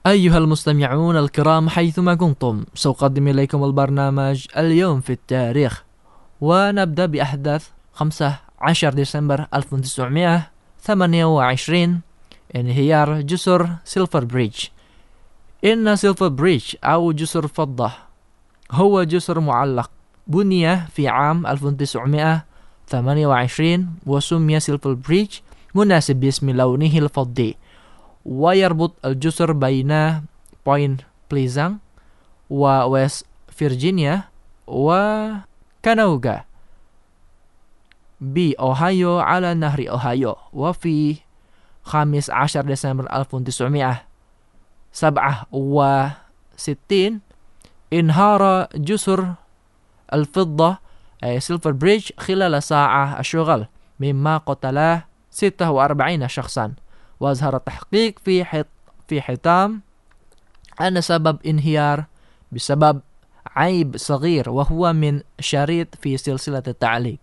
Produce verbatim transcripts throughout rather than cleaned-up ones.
أيها المستمعون الكرام حيثما كنتم، سأقدم إليكم البرنامج اليوم في التاريخ، ونبدأ بأحداث خمسة عشر ديسمبر ألف وتسعمائة وثمانية وعشرين، انهيار جسر سيلفر بريدج. إن سيلفر بريدج أو جسر فضة هو جسر معلق بني في عام ألف وتسعمائة وثمانية وعشرين، وسمي سيلفر بريدج مناسب باسم لونه الفضي، ويربط الجسر بين بوينت بليزانت وويست فيرجينيا وكانوغا بأوهايو على نهر أوهايو. وفي خامس عشر ديسمبر ألف وتسعمائة وسبعة وستين انهار جسر الفضة أي سيلفر بريدج خلال ساعة الشغل، مما قتل ستة وأربعين شخصا. وأظهر التحقيق في حط في حتام أن سبب انهيار بسبب عيب صغير، وهو من شريط في سلسلة التعليق.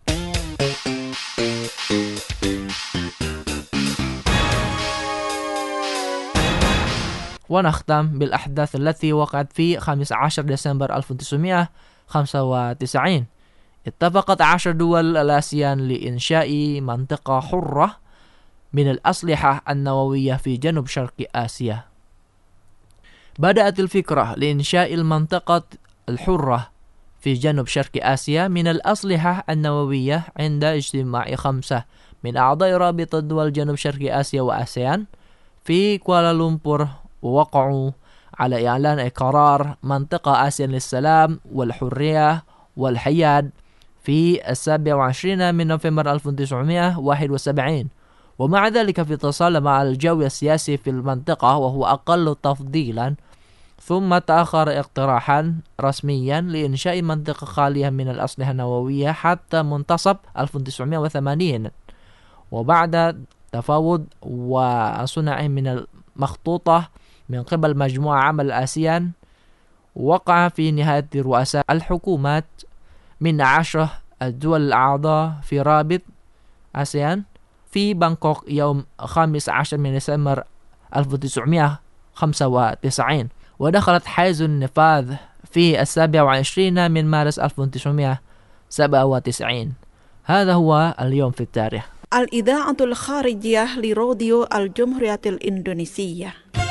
ونختم بالأحداث التي وقعت في خامس عشر ديسمبر ألف وتسعمائة وخمسة وتسعين. اتفقت عشر دول الآسيان لإنشاء منطقة حرة من الأسلحة النووية في جنوب شرق آسيا. بدأت الفكرة لإنشاء المنطقة الحرة في جنوب شرق آسيا من الأسلحة النووية عند اجتماع خمسة من أعضاء رابطة دول جنوب شرق آسيا وآسيان في كوالالمبور، ووقعوا على إعلان قرار منطقة آسيا للسلام والحرية والحياد في السابع والعشرين من نوفمبر ألف وتسعمائة وواحد وسبعين. ومع ذلك في اتصال مع الجو السياسي في المنطقة وهو أقل تفضيلا، ثم تأخر اقتراحا رسميا لإنشاء منطقة خالية من الأسلحة النووية حتى منتصف ألف وتسعمائة وثمانين، وبعد تفاوض وصنع من المخطوطة من قبل مجموعة عمل آسيان، وقع في نهاية رؤساء الحكومات من عشرة الدول الأعضاء في رابط آسيان في بانكوك يوم خامس عشر من ديسمبر ألف وتسعمائة وخمسة وتسعين، ودخلت حيز النفاذ في السابع والعشرين من مارس ألف وتسعمائة وسبعة وتسعين. هذا هو اليوم في التاريخ. الإذاعة الخارجية لراديو الجمهورية الإندونيسية.